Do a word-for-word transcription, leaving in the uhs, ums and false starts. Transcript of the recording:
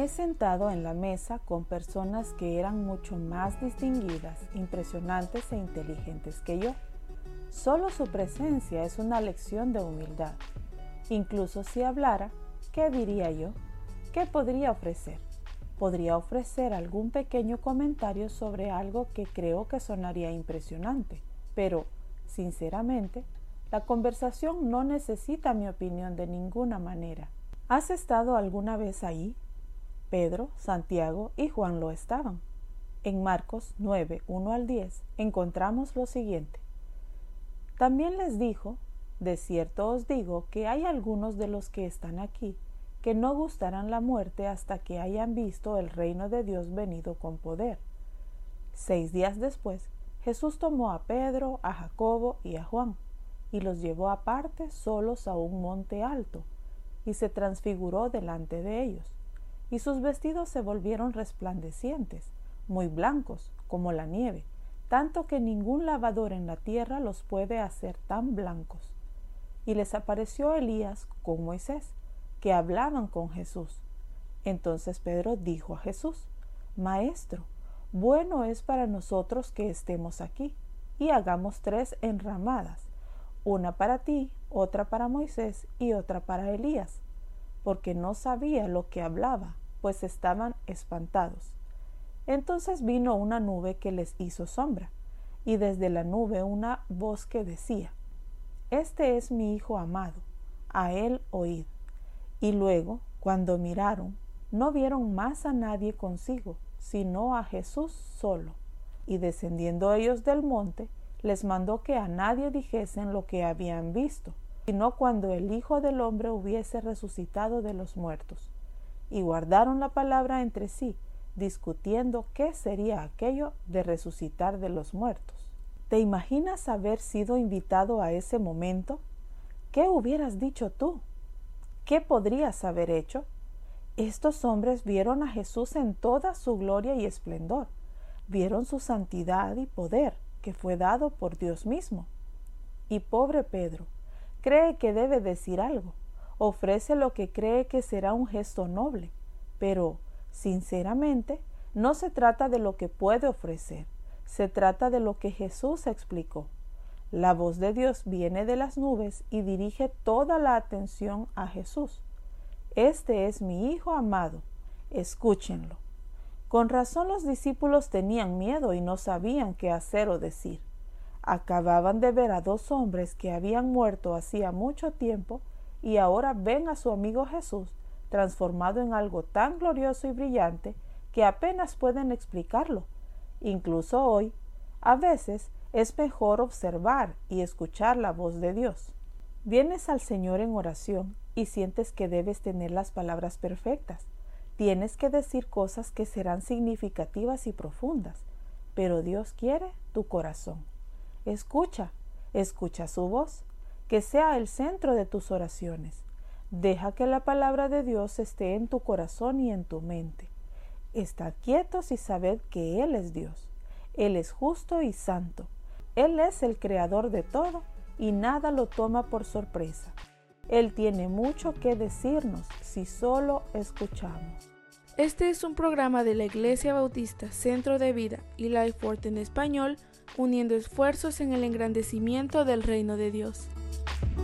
Me he sentado en la mesa con personas que eran mucho más distinguidas, impresionantes e inteligentes que yo. Solo su presencia es una lección de humildad. Incluso si hablara, ¿qué diría yo? ¿Qué podría ofrecer? Podría ofrecer algún pequeño comentario sobre algo que creo que sonaría impresionante, pero, sinceramente, la conversación no necesita mi opinión de ninguna manera. ¿Has estado alguna vez ahí? Pedro, Santiago y Juan lo estaban. En Marcos nueve, uno al diez, encontramos lo siguiente. También les dijo, de cierto os digo que hay algunos de los que están aquí que no gustarán la muerte hasta que hayan visto el reino de Dios venido con poder. Seis días después, Jesús tomó a Pedro, a Jacobo y a Juan, y los llevó aparte solos a un monte alto, y se transfiguró delante de ellos. Y sus vestidos se volvieron resplandecientes, muy blancos, como la nieve, tanto que ningún lavador en la tierra los puede hacer tan blancos. Y les apareció Elías con Moisés, que hablaban con Jesús. Entonces Pedro dijo a Jesús: Maestro, bueno es para nosotros que estemos aquí, y hagamos tres enramadas, una para ti, otra para Moisés y otra para Elías, porque no sabía lo que hablaba, pues estaban espantados. Entonces vino una nube que les hizo sombra, y desde la nube una voz que decía: Este es mi Hijo amado, a él oíd. Y luego, cuando miraron, no vieron más a nadie consigo, sino a Jesús solo. Y descendiendo ellos del monte, les mandó que a nadie dijesen lo que habían visto, sino cuando el Hijo del Hombre hubiese resucitado de los muertos. Y guardaron la palabra entre sí, discutiendo qué sería aquello de resucitar de los muertos. ¿Te imaginas haber sido invitado a ese momento? ¿Qué hubieras dicho tú? ¿Qué podrías haber hecho? Estos hombres vieron a Jesús en toda su gloria y esplendor. Vieron su santidad y poder, que fue dado por Dios mismo. Y pobre Pedro, cree que debe decir algo. Ofrece lo que cree que será un gesto noble, pero, sinceramente, no se trata de lo que puede ofrecer, se trata de lo que Jesús explicó. La voz de Dios viene de las nubes y dirige toda la atención a Jesús. Este es mi Hijo amado, escúchenlo. Con razón los discípulos tenían miedo y no sabían qué hacer o decir. Acababan de ver a dos hombres que habían muerto hacía mucho tiempo y ahora ven a su amigo Jesús transformado en algo tan glorioso y brillante que apenas pueden explicarlo. Incluso hoy, a veces, es mejor observar y escuchar la voz de Dios. Vienes al Señor en oración y sientes que debes tener las palabras perfectas. Tienes que decir cosas que serán significativas y profundas, pero Dios quiere tu corazón. Escucha, escucha su voz, que sea el centro de tus oraciones. Deja que la palabra de Dios esté en tu corazón y en tu mente. Estad quietos y sabed que Él es Dios. Él es justo y santo. Él es el creador de todo y nada lo toma por sorpresa. Él tiene mucho que decirnos si solo escuchamos. Este es un programa de la Iglesia Bautista Centro de Vida y Lifeword en español, uniendo esfuerzos en el engrandecimiento del reino de Dios.